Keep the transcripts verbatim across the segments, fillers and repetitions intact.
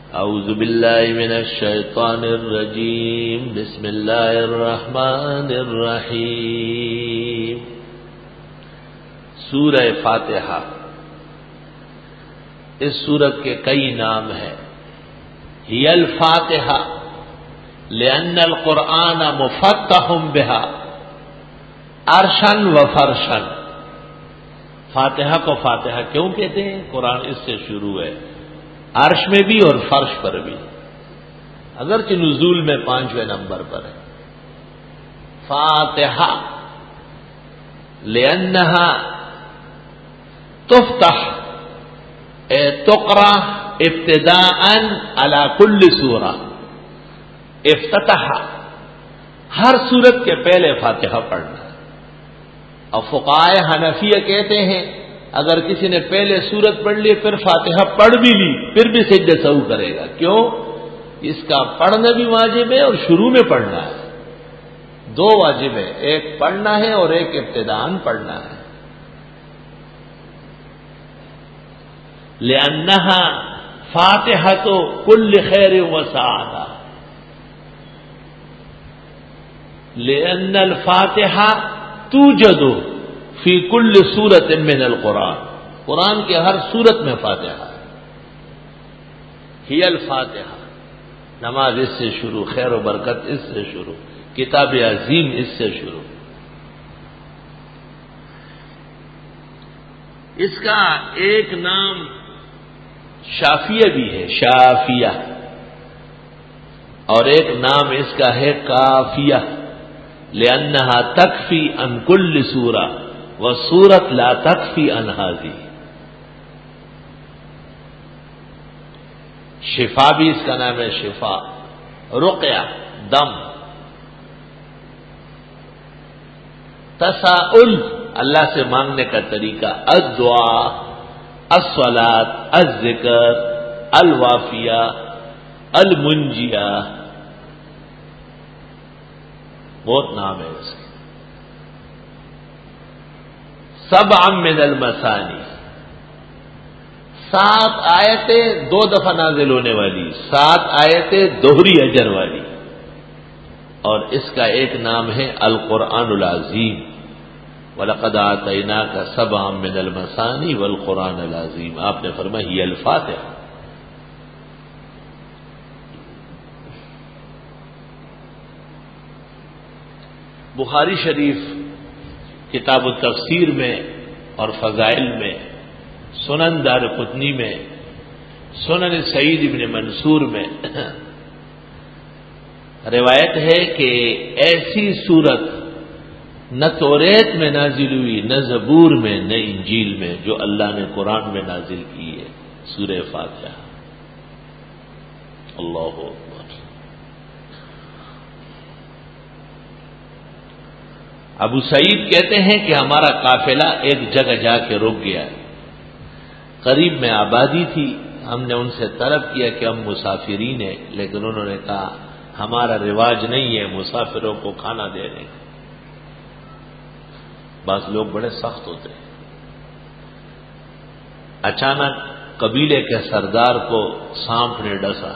اعوذ باللہ من الشیطان الرجیم بسم اللہ الرحمن الرحیم سورہ فاتحہ. اس سورت کے کئی نام ہیں. ہی الفاتحہ لأن القرآن مفتح بها عرشن و فرشن. فاتحہ کو فاتحہ کیوں کہتے ہیں؟ قرآن اس سے شروع ہے، عرش میں بھی اور فرش پر بھی، اگرچہ نزول میں پانچویں نمبر پر ہے. فاتحہ لأنها تفتح تقرأ ابتداء على كل سورہ. افتتح ہر سورت کے پہلے فاتحہ پڑھنا. اور فقہائے حنفیہ کہتے ہیں اگر کسی نے پہلے سورت پڑھ لی پھر فاتحہ پڑھ بھی لی پھر بھی سجدہ سہو کرے گا. کیوں؟ اس کا پڑھنا بھی واجب ہے اور شروع میں پڑھنا ہے. دو واجب ہے، ایک پڑھنا ہے اور ایک ابتداءً پڑھنا ہے. لأنها فاتحة كل خیر و سعادہ. لأن الفاتحہ توجد فی کل سورت من القرآن. قرآن کے ہر سورت میں فاتحہ. ہی الفاتحہ، نماز اس سے شروع، خیر و برکت اس سے شروع، کتاب عظیم اس سے شروع. اس کا ایک نام شافیہ بھی ہے، شافیہ، اور ایک نام اس کا ہے کافیہ. لأنها تکفی عن کل سورہ وسورت لا تکفی عن ہذہ. شفا بھی اس کا نام ہے، شفا، رقیہ، دم. تساؤل اللہ سے مانگنے کا طریقہ، الدعاء، الصلاۃ، الذکر، الوافیہ، المنجیہ، بہت نام ہے اس کے. سبع من المثانی، سات آیتیں دو دفعہ نازل ہونے والی، سات آیتیں دوہری اجر والی. اور اس کا ایک نام ہے القرآن العظیم. وَلَقَدْ آتَيْنَاكَ سَبْعًا مِنَ الْمَثَانِي وَالْقُرْآنَ الْعَظِيمِ. آپ نے فرمایا ہی الفاتحہ. بخاری شریف کتاب التفسیر میں اور فضائل میں، سنن دارقطنی میں، سنن سعید ابن منصور میں روایت ہے کہ ایسی صورت نہ توریت میں نازل ہوئی، نہ زبور میں، نہ انجیل میں، جو اللہ نے قرآن میں نازل کی ہے، سورہ فاتحہ. اللہ اکبر. ابو سعید کہتے ہیں کہ ہمارا قافلہ ایک جگہ جا کے رک گیا. قریب میں آبادی تھی. ہم نے ان سے طلب کیا کہ ہم مسافرین ہیں، لیکن انہوں نے کہا ہمارا رواج نہیں ہے مسافروں کو کھانا دینے کا. بعض لوگ بڑے سخت ہوتے ہیں. اچانک قبیلے کے سردار کو سانپ نے ڈسا.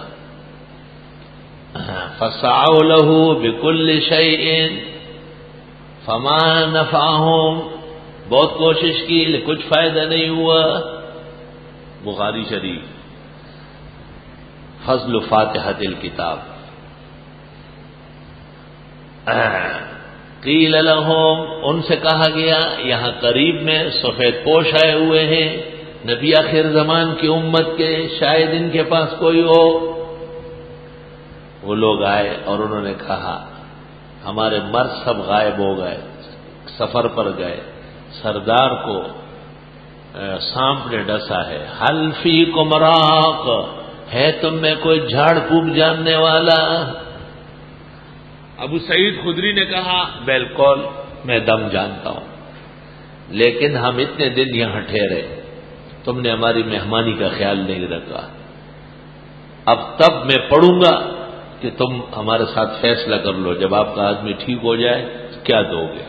فسعوا له بكل شيء فما نفعهم. بہت کوشش کی لیکن کچھ فائدہ نہیں ہوا. بخاری شریف. فضل فاتحۃ الکتاب. قیل لهم، ان سے کہا گیا یہاں قریب میں سفید پوش آئے ہوئے ہیں، نبی آخر زمان کی امت کے، شاید ان کے پاس کوئی ہو. وہ لوگ آئے اور انہوں نے کہا ہمارے مرد سب غائب ہو گئے، سفر پر گئے، سردار کو سانپ نے ڈسا ہے. حل فیکم راق، ہے تم میں کوئی جھاڑ پھونک جاننے والا؟ ابو سعید خدری نے کہا بالکل میں دم جانتا ہوں، لیکن ہم اتنے دن یہاں ٹھہرے، تم نے ہماری مہمانی کا خیال نہیں رکھا. اب تب میں پڑھوں گا کہ تم ہمارے ساتھ فیصلہ کر لو، جب آپ کا آدمی ٹھیک ہو جائے کیا دو گے؟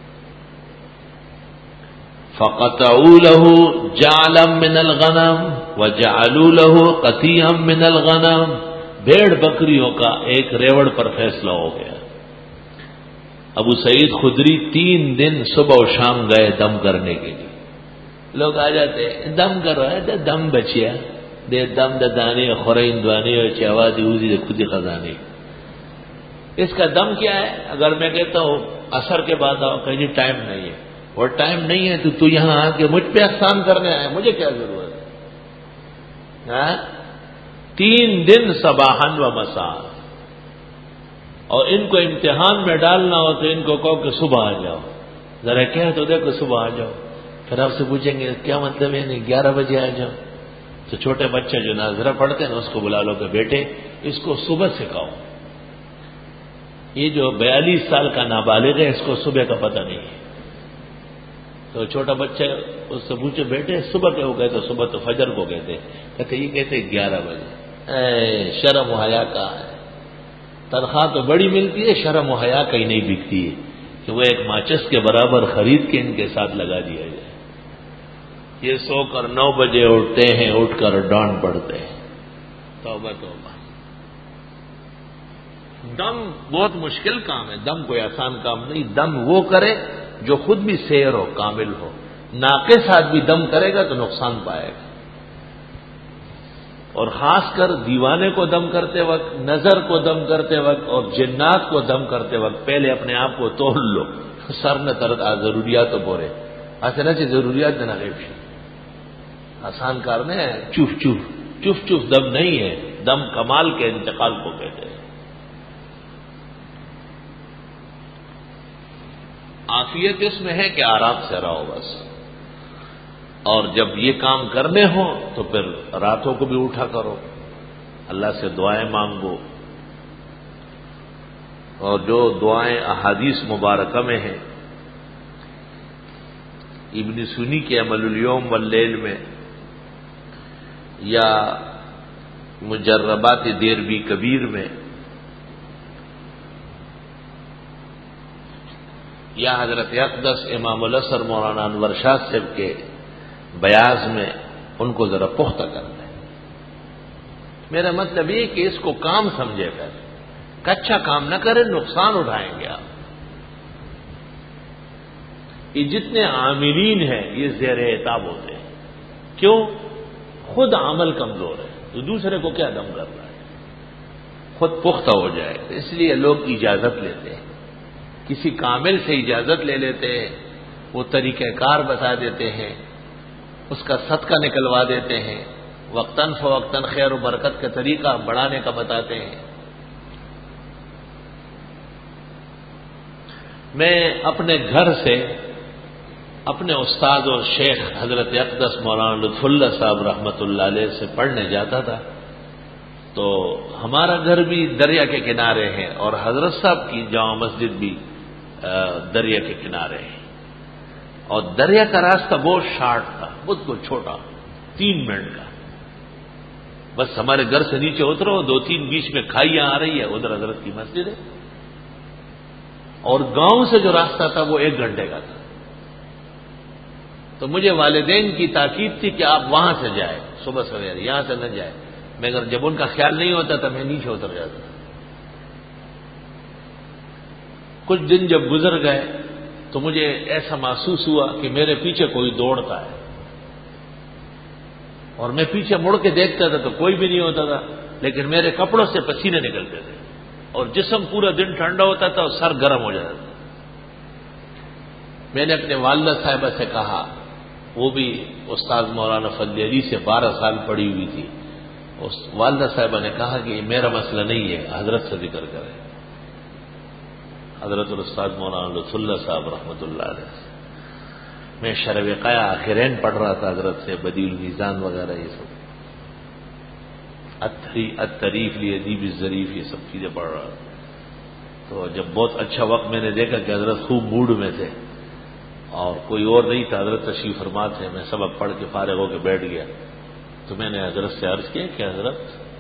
فقطعوا له جعلا من الغنم، وَجَعَلُوا لَهُ قَطِيعًا مِّنَ الْغَنَمِ، بھیڑ بکریوں کا ایک ریوڑ پر فیصلہ ہو گیا۔ ابو سعید خدری تین دن صبح و شام گئے دم کرنے کے لیے۔ لوگ آ جاتے دم کر رہا ہے دم بچیا دے دم دانے خورین دوانے چوا دیوزی دے خودی خزانے۔ اس کا دم کیا ہے؟ اگر میں کہتا ہوں اثر کے بعد آؤ، کہ جی ٹائم نہیں ہے، وہ ٹائم نہیں ہے تو تو یہاں آ کے مجھ پہ احسان کرنے آئے، مجھے کیا ضرورت ہے؟ ہاں؟ تین دن صباحن و مساء، اور ان کو امتحان میں ڈالنا ہو تو ان کو کہو کہ صبح آ جاؤ، ذرا کہہ تو دیکھو صبح آ جاؤ، پھر آپ سے پوچھیں گے کیا مطلب ہے نہیں گیارہ بجے آ جاؤ، تو چھوٹے بچے جو ناظرہ پڑھتے ہیں نا اس کو بلا لو کہ بیٹے اس کو صبح سکھاؤ، یہ جو بیالیس سال کا نابالغ ہے اس کو صبح کا پتہ نہیں ہے، تو چھوٹا بچہ اس سے پوچھے بیٹے صبح کیا ہو گئے تو صبح تو فجر کو کہتے کہتے یہ کہتے گیارہ بجے۔ اے شرم و حیا کا ہے، تنخواہ تو بڑی ملتی ہے، شرم و حیا کہیں نہیں بکتی ہے کہ وہ ایک ماچس کے برابر خرید کے ان کے ساتھ لگا دیا جائے۔ یہ سو کر نو بجے اٹھتے ہیں، اٹھ کر ڈانٹ پڑتے ہیں۔ توبہ توبہ، دم بہت مشکل کام ہے، دم کوئی آسان کام نہیں۔ دم وہ کرے جو خود بھی سیر ہو، کامل ہو، ناقص آدمی دم کرے گا تو نقصان پائے گا، اور خاص کر دیوانے کو دم کرتے وقت، نظر کو دم کرتے وقت اور جنات کو دم کرتے وقت پہلے اپنے آپ کو تول لو، سر نہ ترت آ ضروریات تو بورے ایسے نہ چاہیے ضروریات دینا غیب شی آسان کار میں چوف چوف چوف چوف دم نہیں ہے، دم کمال کے انتقال کو کہتے ہیں۔ عافیت اس میں ہے کہ آرام سے رہو بس، اور جب یہ کام کرنے ہوں تو پھر راتوں کو بھی اٹھا کرو، اللہ سے دعائیں مانگو، اور جو دعائیں احادیث مبارکہ میں ہیں، ابن سنی کے عمل الیوم واللیل میں، یا مجربات دیربی کبیر میں، یا حضرت اقدس امام الاسر مولانا انور شاہ صاحب کے بیاض میں، ان کو ذرا پختہ کر دیں۔ میرا مطلب یہ کہ اس کو کام سمجھے کر، کچا کام نہ کریں، نقصان اٹھائیں گے آپ۔ یہ جتنے عاملین ہیں یہ زیر عتاب ہوتے ہیں، کیوں؟ خود عمل کمزور ہے تو دوسرے کو کیا دم کر رہا ہے، خود پختہ ہو جائے۔ اس لیے لوگ اجازت لیتے ہیں، کسی کامل سے اجازت لے لیتے ہیں، وہ طریقہ کار بتا دیتے ہیں، اس کا صدقہ نکلوا دیتے ہیں، وقتاً فوقتاً خیر و برکت کا طریقہ بڑھانے کا بتاتے ہیں۔ میں اپنے گھر سے اپنے استاد اور شیخ حضرت اقدس مولانا لطف اللہ صاحب رحمۃ اللہ علیہ سے پڑھنے جاتا تھا، تو ہمارا گھر بھی دریا کے کنارے ہے اور حضرت صاحب کی جامع مسجد بھی دریا کے کنارے ہے، اور دریا کا راستہ بہت شارٹ تھا، بہت کو چھوٹا، تین منٹ کا، بس ہمارے گھر سے نیچے اترو، دو تین بیچ میں کھائیاں آ رہی ہے، ادھر حضرت کی مسجد ہے، اور گاؤں سے جو راستہ تھا وہ ایک گھنٹے کا تھا۔ تو مجھے والدین کی تاکید تھی کہ آپ وہاں سے جائیں صبح سویرے، یہاں سے نہ جائیں، مگر جب ان کا خیال نہیں ہوتا تھا میں نیچے اتر جاتا تھا۔ کچھ دن جب گزر گئے تو مجھے ایسا محسوس ہوا کہ میرے پیچھے کوئی دوڑتا ہے، اور میں پیچھے مڑ کے دیکھتا تھا تو کوئی بھی نہیں ہوتا تھا، لیکن میرے کپڑوں سے پسینے نکلتے تھے، اور جسم پورا دن ٹھنڈا ہوتا تھا اور سر گرم ہو جاتا تھا۔ میں نے اپنے والدہ صاحبہ سے کہا، وہ بھی استاد مولانا فضل علی سے بارہ سال پڑھی ہوئی تھی، اس والدہ صاحبہ نے کہا کہ یہ میرا مسئلہ نہیں ہے، حضرت سے ذکر کریں، حضرت الاستاذ مولانا لطف اللہ صاحب رحمۃ اللہ علیہ سے۔ میں شرح وقایہ آخرین پڑھ رہا تھا حضرت سے، بدیع المیزان وغیرہ یہ سب، التریف لادیب الظریف یہ سب چیزیں پڑھ رہا تھا۔ تو جب بہت اچھا وقت میں نے دیکھا کہ حضرت خوب موڈ میں تھے اور کوئی اور نہیں تھا، حضرت تشریف فرما تھے، میں سبق پڑھ کے فارغ ہو کے بیٹھ گیا، تو میں نے حضرت سے عرض کیا کہ حضرت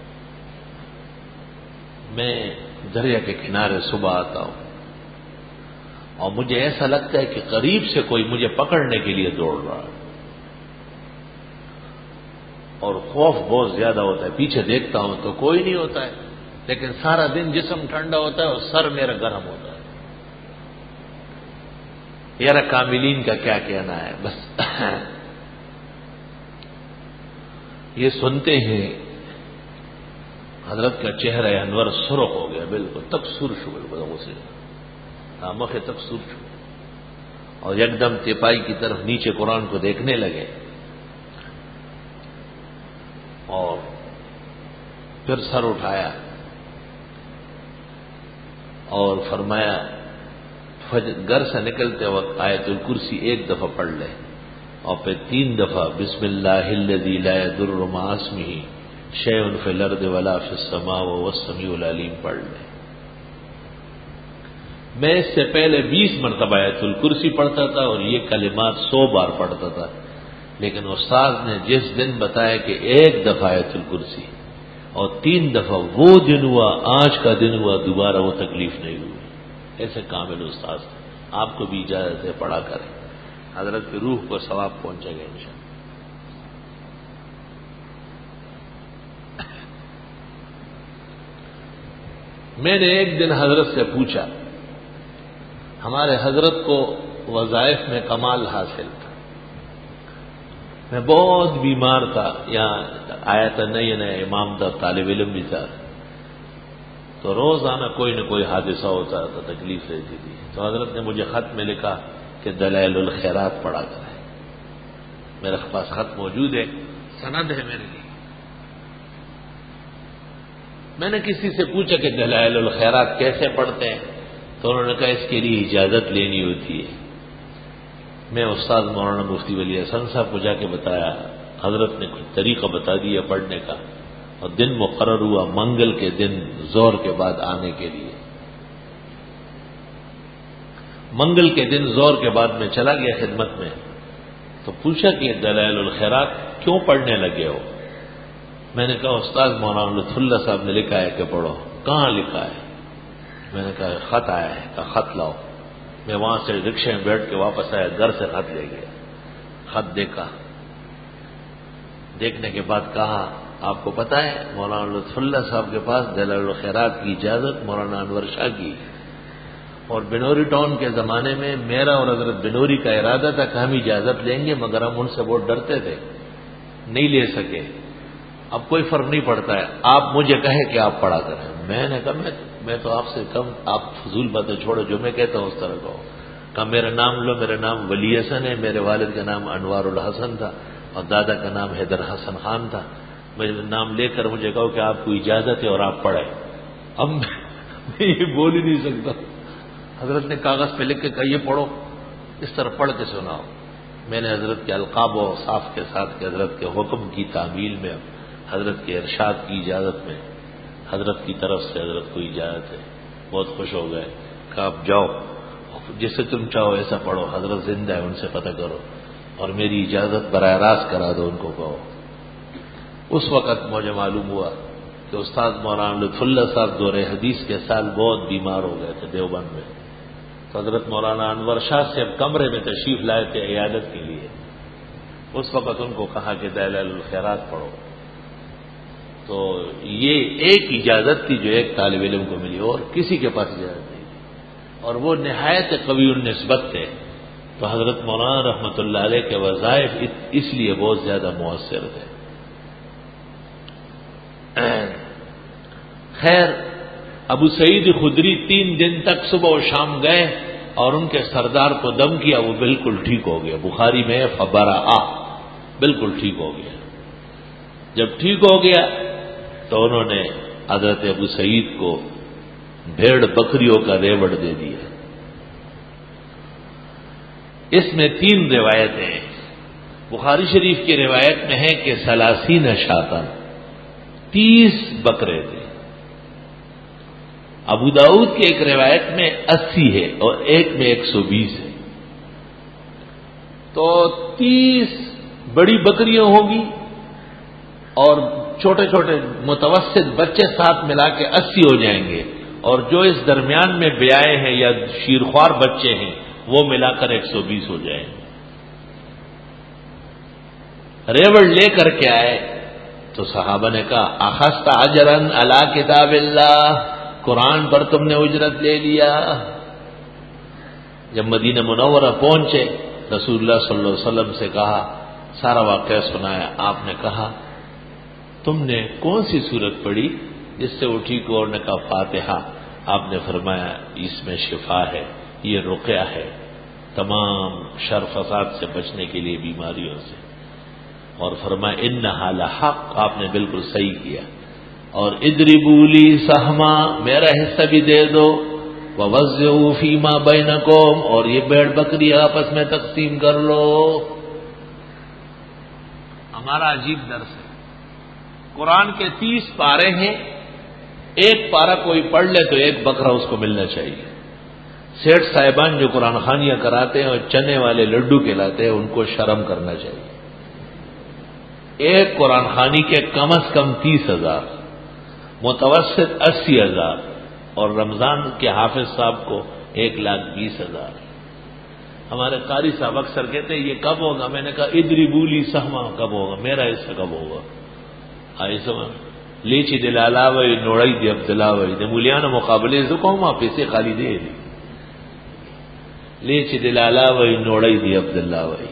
میں دریا کے کنارے صبح آتا ہوں اور مجھے ایسا لگتا ہے کہ قریب سے کوئی مجھے پکڑنے کے لیے دوڑ رہا ہے، اور خوف بہت زیادہ ہوتا ہے. پیچھے دیکھتا ہوں تو کوئی نہیں ہوتا ہے، لیکن سارا دن جسم ٹھنڈا ہوتا ہے اور سر میرا گرم ہوتا ہے. یار کاملین کا کیا کہنا ہے. بس یہ سنتے ہیں حضرت کا چہرہ انور سرخ ہو گیا، بالکل تک سرخ ہو گیا اسے، آمخ تک سرخ ہو، اور یک دم تیپائی کی طرف نیچے قرآن کو دیکھنے لگے، اور پھر سر اٹھایا اور فرمایا گھر سے نکلتے وقت آیت الکرسی ایک دفعہ پڑھ لے، اور پھر تین دفعہ بسم اللہ الذی لا یضر مع اسمہ شیء فی الارض ولا فی السماء وهو السمیع العلیم پڑھ لے. میں اس سے پہلے بیس مرتبہ آیت الکرسی پڑھتا تھا اور یہ کلمات سو بار پڑھتا تھا، لیکن استاد نے جس دن بتایا کہ ایک دفعہ آیت الکرسی اور تین دفعہ، وہ دن ہوا، آج کا دن ہوا، دوبارہ وہ تکلیف نہیں ہوئی. ایسے کامل استاد تھے. آپ کو بھی اجازت ہے پڑھا کریں، حضرت کی روح کو ثواب پہنچے گا انشاءاللہ. میں نے ایک دن حضرت سے پوچھا، ہمارے حضرت کو وظائف میں کمال حاصل تھا. میں بہت بیمار تھا، یہاں آیا تھا نئے نئے امام تھا، طالب علم بھی تھا، تو روزانہ کوئی نہ کوئی حادثہ ہوتا تھا، تکلیف رہتی تھی. تو حضرت نے مجھے خط میں لکھا کہ دلائل الخیرات پڑھا کریں. میرے پاس خط موجود ہے، سند ہے میرے لیے. میں نے کسی سے پوچھا کہ دلائل الخیرات کیسے پڑھتے ہیں، تو انہوں نے کہا اس کے لیے اجازت لینی ہوتی ہے. میں استاد مولانا مفتی ولی حسن صاحب کو جا کے بتایا، حضرت نے کچھ طریقہ بتا دیا پڑھنے کا، اور دن مقرر ہوا منگل کے دن زور کے بعد آنے کے لیے. منگل کے دن زور کے بعد میں چلا گیا خدمت میں، تو پوچھا کہ دلائل الخیرات کیوں پڑھنے لگے ہو. میں نے کہا استاد مولانا لطف اللہ صاحب نے لکھا ہے کہ پڑھو. کہاں لکھا ہے؟ میں نے کہا خط آیا ہے. کہا خط لاؤ. میں وہاں سے رکشے میں بیٹھ کے واپس آیا، گھر سے خط لے گیا. خط دیکھا، دیکھنے کے بعد کہا آپ کو پتا ہے مولانا لطف اللہ صاحب کے پاس دلائل الخیرات کی اجازت مولانا انور شاہ کی، اور بنوری ٹاؤن کے زمانے میں میرا اور حضرت بنوری کا ارادہ تھا کہ ہم اجازت لیں گے، مگر ہم ان سے بہت ڈرتے تھے، نہیں لے سکے. اب کوئی فرق نہیں پڑتا ہے، آپ مجھے کہیں کہ آپ پڑھا کریں. میں نے کہا میں میں تو آپ سے کم، آپ فضول باتیں چھوڑو، جو میں کہتا ہوں اس طرح کہو. کہا میرا نام لو، میرا نام ولی حسن ہے، میرے والد کا نام انوار الحسن تھا اور دادا کا نام حیدر حسن خان تھا. میرے نام لے کر مجھے کہو کہ آپ کو اجازت ہے اور آپ پڑھیں. اب میں یہ بول ہی نہیں سکتا. حضرت نے کاغذ پہ لکھ کے کہا یہ پڑھو، اس طرح پڑھ کے سناؤ. میں نے حضرت کے القاب و اوصاف کے ساتھ کہ حضرت کے حکم کی تعمیل میں، حضرت کے ارشاد کی اجازت میں، حضرت کی طرف سے حضرت کو اجازت ہے. بہت خوش ہو گئے. کہا آپ جاؤ، جسے تم چاہو ایسا پڑھو، حضرت زندہ ہے، ان سے پتہ کرو اور میری اجازت براہ راست کرا دو، ان کو کہو. اس وقت مجھے معلوم ہوا کہ استاد مولانا لطف اللہ صاحب دور حدیث کے سال بہت بیمار ہو گئے تھے دیوبند میں. تو حضرت مولانا انور شاہ سے کمرے میں تشریف لائے تھے عیادت کے لیے. اس وقت ان کو کہا کہ دلائل الخیرات پڑھو. تو یہ ایک اجازت تھی جو ایک طالب علم کو ملی، اور کسی کے پاس اجازت نہیں تھی، اور وہ نہایت قوی النسبت تھے. تو حضرت مولانا رحمۃ اللہ علیہ کے وظائف اس لیے بہت زیادہ مؤثر تھے. خیر، ابو سعید خدری تین دن تک صبح و شام گئے اور ان کے سردار کو دم کیا، وہ بالکل ٹھیک ہو گیا. بخاری میں فبرآ، بالکل ٹھیک ہو گیا. جب ٹھیک ہو گیا تو انہوں نے حضرت ابو سعید کو بھیڑ بکریوں کا ریوڑ دے دیا. اس میں تین روایتیں ہیں. بخاری شریف کی روایت میں ہے کہ سلاسین شاتن، تیس بکرے تھے. ابو داؤد کی ایک روایت میں اسی ہے اور ایک میں ایک سو بیس ہے. تو تیس بڑی بکریاں ہوگی اور چھوٹے چھوٹے متوسط بچے ساتھ ملا کے اسی ہو جائیں گے، اور جو اس درمیان میں بیائے ہیں یا شیرخوار بچے ہیں وہ ملا کر ایک سو بیس ہو جائیں گے. ریوڑ لے کر کے آئے تو صحابہ نے کہا اخذت اجرا علی کتاب اللہ، قرآن پر تم نے اجرت لے لیا؟ جب مدینہ منورہ پہنچے رسول اللہ صلی اللہ علیہ وسلم سے کہا، سارا واقعہ سنایا. آپ نے کہا تم نے کون سی صورت پڑھی؟ جس سے اٹھی کو اور نے کہا فاتحہ. آپ نے فرمایا اس میں شفا ہے، یہ رقیہ ہے تمام شر فساد سے بچنے کے لیے، بیماریوں سے. اور فرمایا انہا لحق، آپ نے بالکل صحیح کیا. اور اضربوا لی سہما، میرا حصہ بھی دے دو. ووزعوا فیما بینکم، اور یہ بیڑ بکری آپس میں تقسیم کر لو. ہمارا عجیب درس ہے. قرآن کے تیس پارے ہیں، ایک پارہ کوئی پڑھ لے تو ایک بکرا اس کو ملنا چاہیے. سیٹھ صاحبان جو قرآن خوانیاں کراتے ہیں اور چنے والے لڈو کھلاتے ہیں، ان کو شرم کرنا چاہیے. ایک قرآن خوانی کے کم از کم تیس ہزار، متوسط اسی ہزار، اور رمضان کے حافظ صاحب کو ایک لاکھ بیس ہزار. ہمارے قاری صاحب اکثر کہتے ہیں یہ کب ہوگا؟ میں نے کہا اضربوا لی سہما کب ہوگا، میرا حصہ کب ہوگا؟ آئی سمجھ لیچی دلالا وی نوڑائی دی عبداللہ وی دی مولیانا مقابلے زکو ما پیسے خالی دے دی. لیچی دلالا وی نوڑائی دی عبداللہ وی.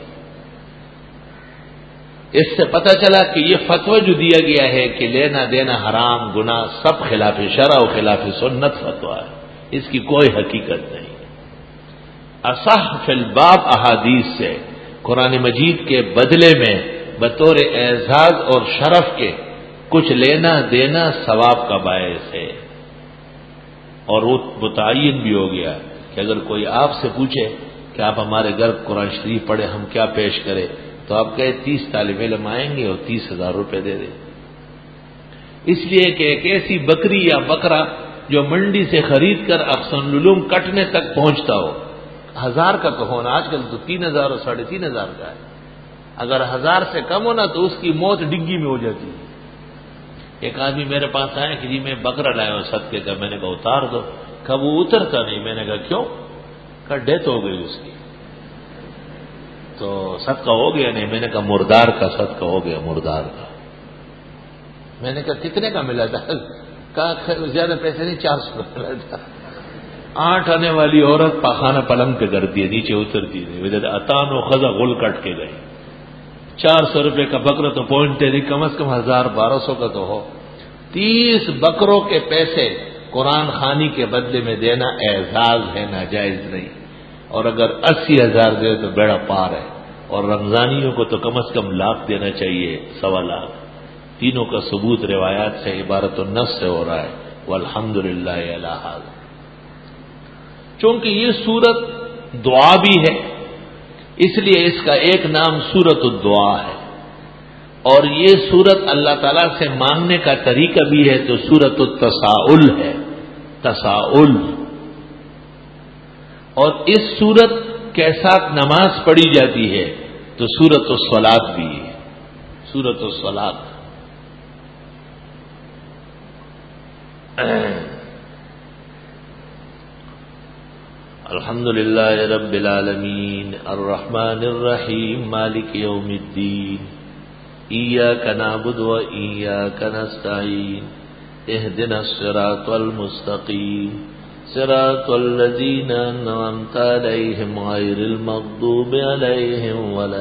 اس سے پتہ چلا کہ یہ فتوی جو دیا گیا ہے کہ لینا دینا حرام گناہ سب خلاف شرع و خلاف سنت فتوی ہے، اس کی کوئی حقیقت نہیں. اصح فی الباب احادیث سے قرآن مجید کے بدلے میں بطور اعزاز اور شرف کے کچھ لینا دینا ثواب کا باعث ہے. اور وہ متعین بھی ہو گیا کہ اگر کوئی آپ سے پوچھے کہ آپ ہمارے گھر قرآن شریف پڑھے، ہم کیا پیش کریں، تو آپ کہے تیس طالب علم آئیں گے اور تیس ہزار روپے دے دیں. اس لیے کہ ایک ایسی بکری یا بکرا جو منڈی سے خرید کر احسن العلوم کٹنے تک پہنچتا ہو، ہزار کا تو ہونا، آج کل تو تین ہزار اور ساڑھے تین ہزار کا ہے. اگر ہزار سے کم ہونا تو اس کی موت ڈگی میں ہو جاتی ہے. ایک آدمی میرے پاس آیا کہ جی میں بکرا لایا ہوں صدقے کا، میں نے کہا اتار دو. کہا وہ اترتا نہیں. میں نے کہا کیوں؟ کہا ڈیتھ ہو گئی اس کی. تو صدقہ ہو گیا؟ نہیں. میں نے کہا مردار کا صدقہ ہو گیا، مردار کا. میں نے کہا کتنے کا ملا تھا؟ کہا زیادہ پیسے نہیں، چار سو روپے ملا تھا. آٹھ آنے والی عورت پاخانہ پلنگ پہ کرتی ہے، نیچے اترتی ہے. اتان و خزا غل کٹ کے گئی. چار سو روپے کا بکرا تو پہنچتے نہیں، کم از کم ہزار بارہ سو کا تو ہو. تیس بکروں کے پیسے قرآن خوانی کے بدلے میں دینا اعزاز ہے، ناجائز نہیں. اور اگر اسی ہزار دے تو بیڑا پار ہے. اور رمضانیوں کو تو کم از کم لاکھ دینا چاہیے، سوا لاکھ. تینوں کا ثبوت روایات سے عبارت النص سے ہو رہا ہے. والحمد للہ علی ھذا. چونکہ یہ سورت دعا بھی ہے، اس لیے اس کا ایک نام سورت الدعا ہے. اور یہ سورت اللہ تعالیٰ سے مانگنے کا طریقہ بھی ہے، تو سورت التساؤل ہے، تساؤل. اور اس سورت کے ساتھ نماز پڑھی جاتی ہے تو سورت الصلاۃ بھی ہے، سورت الصلاۃ. الحمد للہ رب العالمین الرحمن الرحیم مالک یوم الدین ایاک نعبد و ایاک نستعین اہدنا الصراط المستقیم صراط الذین انعمت علیہم غیر المغضوب علیہم ولا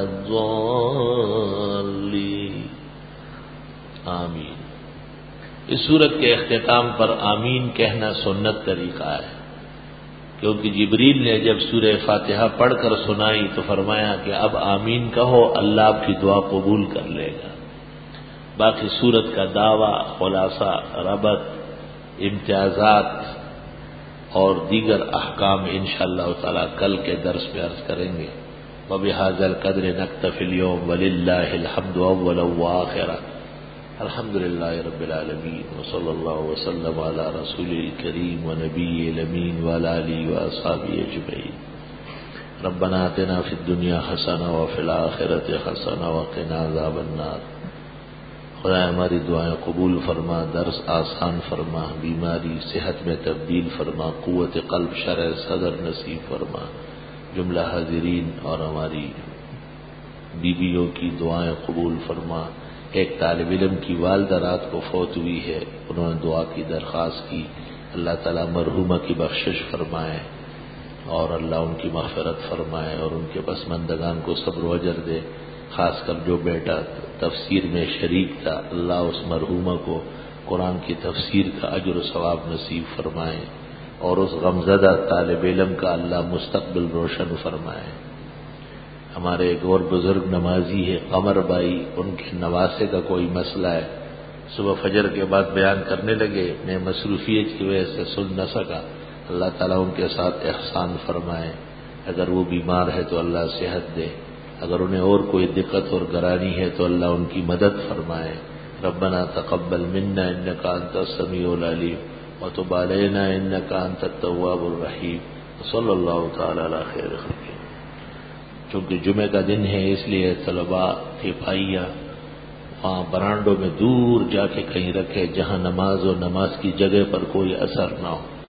الضالین. آمین. اس سورت کے اختتام پر آمین کہنا سنت طریقہ ہے، کیونکہ جبریل نے جب سورہ فاتحہ پڑھ کر سنائی تو فرمایا کہ اب آمین کہو، اللہ آپ کی دعا قبول کر لے گا. باقی سورت کا دعویٰ، خلاصہ، ربط، امتیازات اور دیگر احکام انشاءاللہ تعالی کل کے درس میں عرض کریں گے. وبہذا القدر نکتفی اليوم وللہ الحمد اولا وآخرا. الحمد للہ رب العالمین وصلی اللہ وسلم علی رسول الکریم ونبی الامین وعلی آلہ واصحابہ اجمعین. ربنا آتنا فی الدنیا حسنہ وفی الآخرۃ حسنہ وقنا عذاب النار. خدا ہماری دعائیں قبول فرما، درس آسان فرما، بیماری صحت میں تبدیل فرما، قوت قلب شرح صدر نصیب فرما. جملہ حاضرین اور ہماری بیویوں کی دعائیں قبول فرما. ایک طالب علم کی والدہ رات کو فوت ہوئی ہے، انہوں نے دعا کی درخواست کی، اللہ تعالیٰ مرحومہ کی بخشش فرمائے اور اللہ ان کی مغفرت فرمائے اور ان کے پسماندگان کو صبر و اجر دے. خاص کر جو بیٹا تفسیر میں شریک تھا، اللہ اس مرحومہ کو قرآن کی تفسیر کا اجر و ثواب نصیب فرمائے اور اس غمزدہ طالب علم کا اللہ مستقبل روشن فرمائے. ہمارے ایک اور بزرگ نمازی ہے قمر بائی، ان کے نواسے کا کوئی مسئلہ ہے، صبح فجر کے بعد بیان کرنے لگے، میں مصروفیت کی وجہ سے سن نہ سکا. اللہ تعالیٰ ان کے ساتھ احسان فرمائے. اگر وہ بیمار ہے تو اللہ صحت دے، اگر انہیں اور کوئی دقت اور گرانی ہے تو اللہ ان کی مدد فرمائے. ربنا تقبل منا انك انت السميع العليم وتب علينا انك انت التواب الرحيم صلی اللہ تعالی علی خیر خلقہ. چونکہ جمعہ کا دن ہے اس لیے طلباء تھپائیاں وہاں برانڈوں میں دور جا کے کہیں رکھے جہاں نماز و نماز کی جگہ پر کوئی اثر نہ ہو.